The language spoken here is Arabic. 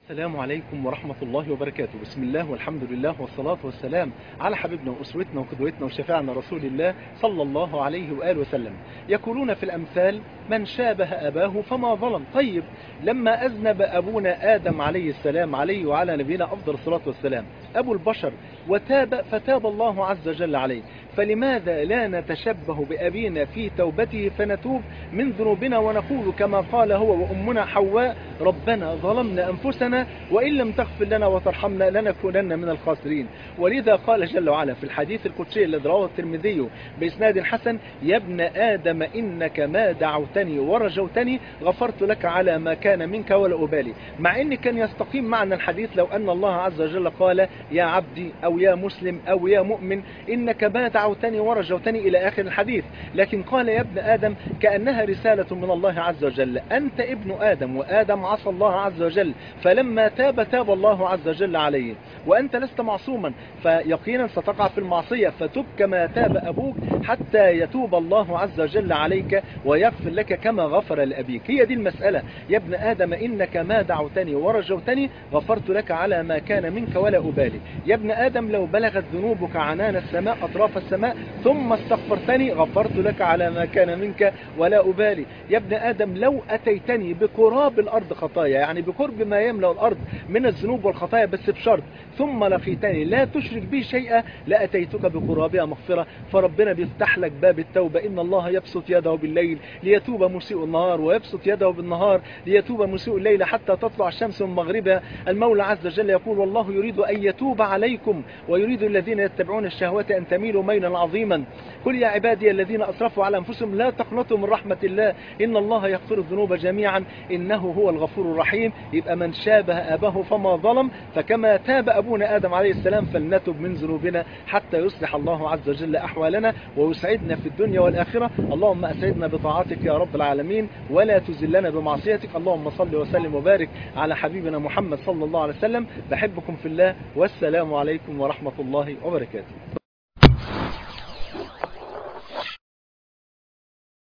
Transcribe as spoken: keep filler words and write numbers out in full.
السلام عليكم ورحمة الله وبركاته. بسم الله والحمد لله والصلاة والسلام على حبيبنا وأسوتنا وقدوتنا وشفاعنا رسول الله صلى الله عليه وآله وسلم. يقولون في الأمثال: من شابه أباه فما ظلم. طيب، لما أذنب أبونا آدم عليه السلام عليه وعلى نبينا أفضل الصلاة والسلام أبو البشر وتاب فتاب الله عز وجل عليه، فلماذا لا نتشبه بأبينا في توبته فنتوب من ذنوبنا ونقول كما قال هو وأمنا حواء: ربنا ظلمنا أنفسنا وإن لم تغفر لنا وترحمنا لنكونن من الخاسرين. ولذا قال جل وعلا في الحديث القدسي الذي رواه الترمذي بإسناد حسن: يا ابن آدم إنك ما دعوتني ورجوتني غفرت لك على ما كان منك ولا أبالي. مع إن كان يستقيم معنى الحديث لو أن الله عز وجل قال: يا عبدي أو يا مسلم أو يا مؤمن إنك ما دعوتني ورجوتني إلى آخر الحديث، لكن قال يا ابن آدم كأنها رسالة من الله عز وجل: أنت ابن آدم، وآدم عصى الله عز وجل، فلما تاب تاب الله عز وجل عليه، وأنت لست معصوما، فيقينا ستقع في المعصية، فتب كما تاب أبوك حتى يتوب الله عز وجل عليك ويغفر لك كما غفر لأبيك. هي دي المسألة: يا ابن آدم إنك ما دعوتني ورجوتني غفرت لك على ما كان منك ولا أبالي. يا ابن آدم لو بلغت ذنوبك عنان السماء أطراف السماء ثم استغفرتني غفرت لك على ما كان منك ولا أبالي. يا ابن آدم لو أتيتني بقراب الأرض خطايا، يعني بقرب ما يملأ الأرض من الذنوب والخطايا، بس بشرط: ثم لقيتني لا تشرك بي شيئا لأتيتك بقرابها مغفرة. فربنا بيفتح لك باب التوبة: إن الله يبسط يده بالليل ليتوب مسيء النهار، ويبسط يده بالنهار ليتوب مسيء الليل حتى تطلع الشمس من مغربها. المولى عز وجل يقول: والله يريد أن يتوب عليكم ويريد الذين يتبعون الشهوات أن تميلوا ميلا عظيما. قل يا عبادي الذين أسرفوا على أنفسهم لا تقنطوا من رحمة الله إن الله يغفر الذنوب جميعا إنه هو الغفور الرحيم. يبقى من شابه أباه فما ظلم، فكما تاب أبونا آدم عليه السلام فلنتب من ذنوبنا حتى يصلح الله عز وجل أحوالنا ويسعدنا في الدنيا والآخرة. اللهم أسعدنا بطاعتك يا رب العالمين ولا تزلنا بمعصيتك. اللهم صل وسلم وبارك على حبيبنا محمد صلى الله عليه وسلم. بحبكم في الله، والسلام عليكم ورحمة الله وبركاته.